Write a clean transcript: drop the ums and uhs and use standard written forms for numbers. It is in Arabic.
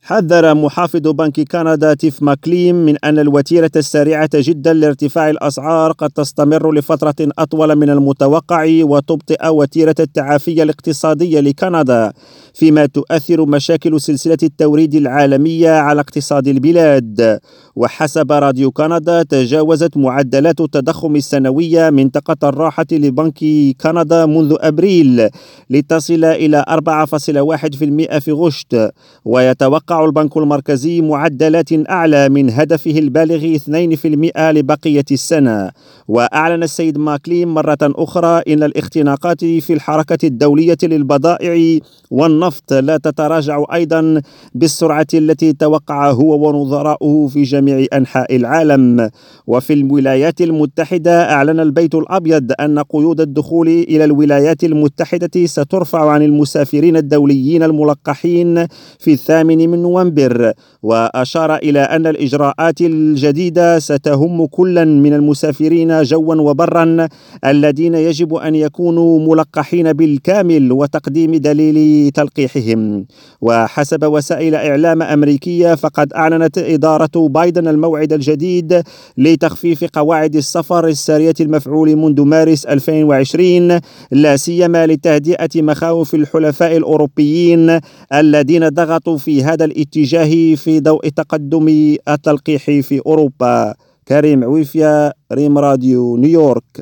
حذر محافظ بنك كندا تيف ماكليم من أن الوتيرة السريعة جدا لارتفاع الأسعار قد تستمر لفترة أطول من المتوقع وتبطئ وتيرة التعافي الاقتصادي لكندا، فيما تؤثر مشاكل سلسلة التوريد العالمية على اقتصاد البلاد. وحسب راديو كندا، تجاوزت معدلات التضخم السنوية منطقة الراحة لبنك كندا منذ أبريل لتصل إلى 4.1% في غشت، ويتوقع البنك المركزي معدلات أعلى من هدفه البالغ 2% لبقية السنة. وأعلن السيد ماكليم مرة أخرى إن الاختناقات في الحركة الدولية للبضائع والنفط لا تتراجع أيضا بالسرعة التي توقع هو ونظراؤه في جميع أنحاء العالم. وفي الولايات المتحدة، أعلن البيت الأبيض أن قيود الدخول إلى الولايات المتحدة سترفع عن المسافرين الدوليين الملقحين في 8 نوفمبر، وأشار إلى أن الإجراءات الجديدة ستهم كلا من المسافرين جوا وبرا الذين يجب أن يكونوا ملقحين بالكامل وتقديم دليل تلقيحهم. وحسب وسائل إعلام أمريكية، فقد أعلنت إدارة بايدن الموعد الجديد لتخفيف قواعد السفر السارية المفعول منذ مارس 2020، لا سيما لتهدئة مخاوف الحلفاء الأوروبيين الذين ضغطوا في هذا الاتجاه في ضوء تقدم التلقيح في أوروبا. كريم عويفيا، ريم راديو، نيويورك.